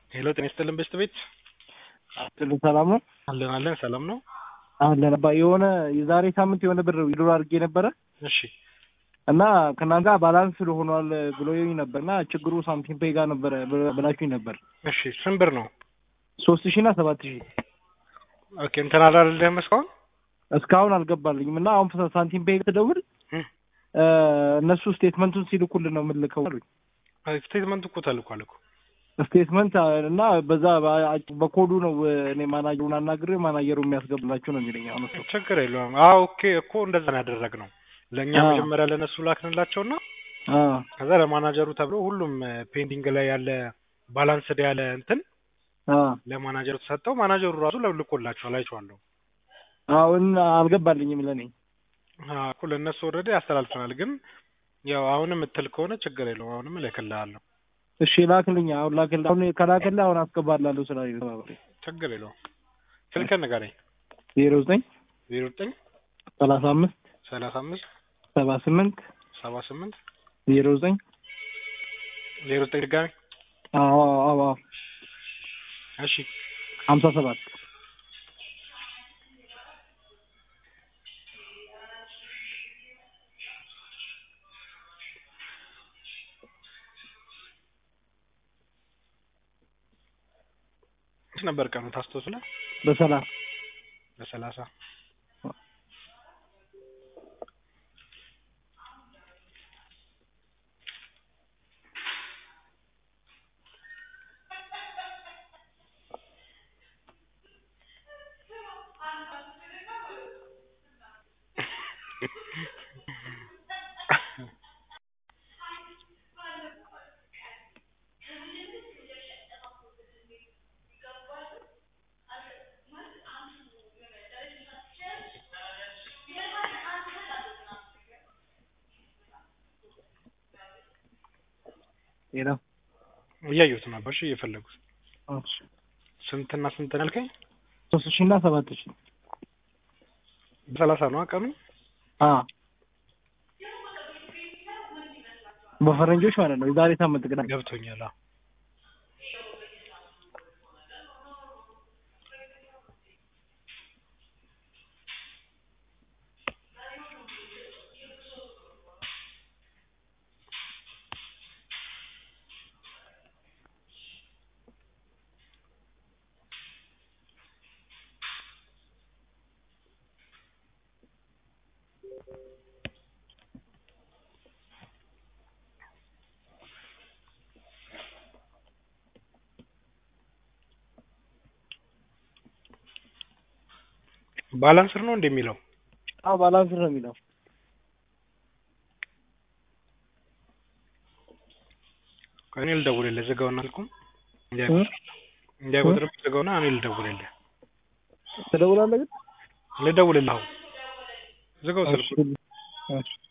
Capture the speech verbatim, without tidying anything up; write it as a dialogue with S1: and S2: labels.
S1: ሄሎ ጤና ይስጥልን በስት ቤት
S2: ጥሉ ሰላም ነው
S1: አለን አለን ሰላም ነው
S2: አለን አባ የሆነ የዛሬ ሳምንት የሆነ ብር ዊድሮ አድርጌ ነበረ
S1: እሺ
S2: እና ከናንተ ጋር ባላንስ ሆኗል ብሎኝ ነበርና ችግሩ ሳምቲንግ ፔይ ጋር ነበር ብላችሁኝ ነበር
S1: እሺ ስንት ብር ነው
S2: ሶስት ሺህ እና ሰባት ሺህ
S1: ኦኬ እንትን አላልልህም እስካሁን
S2: እስካሁን አልገባልኝም እና አሁን ሳንቲም ፔይ ትደውል እነሱ ስቴትመንቱን ሲልኩልን ነው የምልከው አሉኝ
S1: ስቴትመንቱ እኮ ተልኳል እኮ
S2: ስቴትመንት እና በዛ በኮዱ ነው እኔ ማናጀሩን አናግሬ ማናጀሩ የሚያስገባላችሁ ነው የሚለኝ አሁን እሱ
S1: ችግር የለውም አዎ ኦኬ እኮ እንደዛ ነው ያደረግነው ለኛ መጀመሪያ ለነሱ ላክንላቸውና አዎ ከዛ ለማናጀሩ ተብሎ ሁሉም ፔንዲንግ ላይ ያለ ባላንስ ያለ እንትን አዎ ለማናጀሩ ተሰጠው ማናጀሩ ራሱ ለልኮላቸዋል አይቼዋለሁ
S2: አሁን አልገባልኝም ለኔ
S1: አዎ እኮ ለነሱ ኦሬዲ ያስተላልፈናል ግን ያው አሁንም እትል ከሆነ ችግር የለውም አሁንም እልክልሃለሁ
S2: እሺ ላክልኝ አሁን ላክልኝ አሁን ከላክልኝ አሁን አስገባላለሁ ስላለ
S1: ችግር የለውም ስልክህን ንገረኝ
S2: ዜሮ ዘጠኝ
S1: ዜሮ ዘጠኝ
S2: ሰላሳ አምስት
S1: ሰላሳ አምስት
S2: ሰባ ስምንት
S1: ሰባ ስምንት
S2: ዜሮ ዘጠኝ
S1: ዜሮ ዘጠኝ ድጋሜ
S2: አዎ አዎ
S1: እሺ
S2: ሀምሳ ሰባት
S1: ነበር ቀኑ ታስተውስለ
S2: በሰላሳ
S1: በሰላሳ
S2: ይሄ
S1: እያየሁት ነበር እሺ እየፈለጉት
S2: እሺ
S1: ስንትና ስንት ነልከኝ
S2: ሶስት ሺህ እና ሰባት ሺህ
S1: በሰላሳ ነው ቀኑ
S2: አ በፈረንጆች ማለት ነው የዛሬ ሳምንት ግን
S1: ገብቶኛል አዎ ባላንስ ነው እንደሚለው
S2: አዎ ባላንስ ነው የሚለው
S1: ከኔ ልደውልልህ ዘጋውና አልኩም እንዲያቆጥር ዘጋውና እኔ ልደውልልህ
S2: ትደውላለህ ግን
S1: ልደውልልህ ዘጋው ስልኩ
S2: እሺ